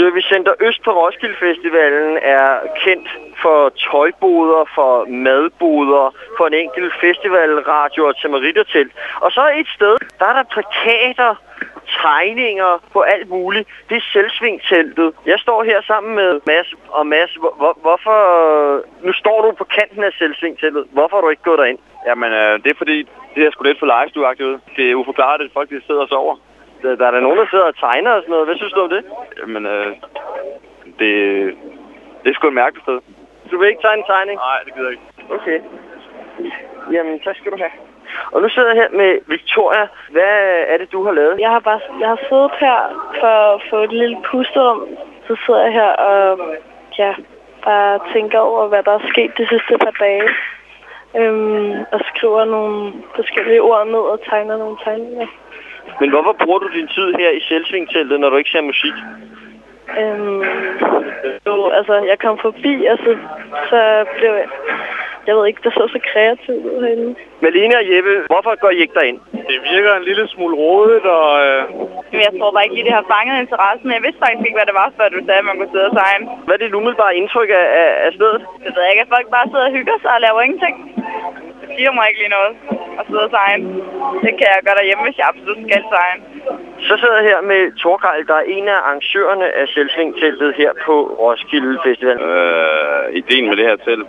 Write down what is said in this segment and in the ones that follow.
Servicecenter Øst på Roskilde Festivalen er kendt for tøjboder, for madboder, for en enkelt festivalradio og tamarittertelt. Og så et sted, der er der plakater, tegninger på alt muligt. Det er Selvsvingteltet. Jeg står her sammen med Mads. Og Mads, hvorfor... Nu står du på kanten af Selvsvingteltet. Hvorfor har du ikke gået derind? Jamen, det er fordi, det er sgu lidt for legestueagtigt ud. Det er uforklaret, at folk sidder og sover. Der er der nogen, der sidder og tegner og sådan noget. Hvad synes du om det? Jamen, det er sgu et mærkeligt sted. Du vil ikke tegne en tegning? Nej, det gider jeg ikke. Okay. Jamen, tak skal du have. Og nu sidder jeg her med Victoria. Hvad er det, du har lavet? Jeg har siddet her for at få et lille pusterum. Så sidder jeg her og bare tænker over, hvad der er sket de sidste par dage. Og skriver nogle forskellige ord ned og tegner nogle tegninger. Men hvorfor bruger du din tid her i Selvsvingteltet, når du ikke ser musik? Jeg kom forbi, og så blev jeg ved ikke, det så kreativt ud herinde. Malene og Jeppe, hvorfor går I ikke derind? Det virker en lille smule rodet, og... Jeg tror bare ikke lige, det har fanget interessen. Jeg vidste faktisk ikke, hvad det var, før du sagde, at man kunne sidde og tegne. Hvad er det umiddelbare indtryk af stedet? Det ved jeg ikke, at folk bare sidder og hygger sig og laver ingenting. Det siger mig ikke lige noget at sidde og tegne. Det kan jeg gøre derhjemme, hvis jeg absolut skal tegne. Så sidder jeg her med Torgejl, der er en af arrangørerne af Selvsvingteltet her på Roskilde Festival. Ideen med det her telt,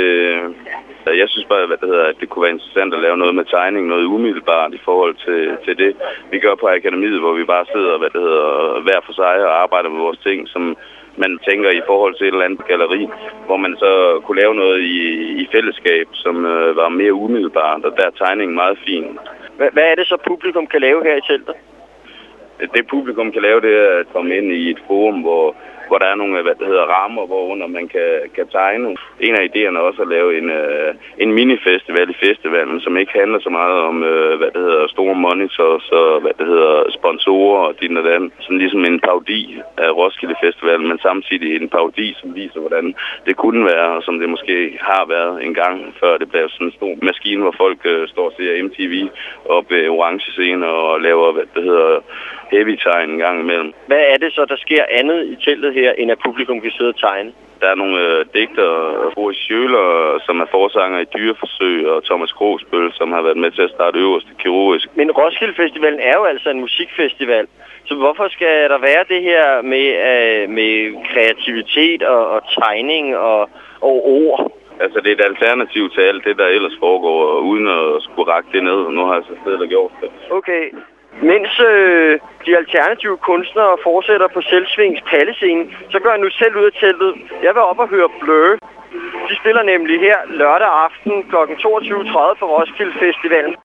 jeg synes bare, at det kunne være interessant at lave noget med tegning, noget umiddelbart i forhold til det, vi gør på akademiet, hvor vi bare sidder, hver for sig og arbejder med vores ting, som man tænker i forhold til et eller andet galleri, hvor man så kunne lave noget i fællesskab, som var mere umiddelbart, og der er tegningen meget fin. Hvad er det så publikum kan lave her i teltet? Det publikum kan lave, det er at komme ind i et forum, hvor der er nogle rammer, hvorunder man kan tegne. En af idéerne er også at lave en minifestival i festivalen, som ikke handler så meget om store monitors og sponsorer og din og den. Sådan ligesom en parodi af Roskilde Festival, men samtidig en parodi, som viser, hvordan det kunne være, og som det måske har været en gang, før det blev sådan en stor maskine, hvor folk står og ser MTV op ved orange scene og laver, heavy-tegn en gang imellem. Hvad er det så, der sker andet i teltet her, end at publikum kan sidde og tegne? Der er nogle digtere, Boris Schøler, som er forsanger i Dyreforsøg, og Thomas Krogsbøl, som har været med til at starte øverste kirurgisk. Men Roskilde Festivalen er jo altså en musikfestival, så hvorfor skal der være det her med kreativitet og tegning og ord? Altså, det er et alternativ til alt det, der ellers foregår, uden at skulle række det ned. Nu har jeg så stedet gjort det. Okay. Mens de alternative kunstnere fortsætter på Selvsvings pallescenen, så går jeg nu selv ud af teltet. Jeg vil op og høre Blur. De spiller nemlig her lørdag aften kl. 22.30 for Roskilde Festivalen.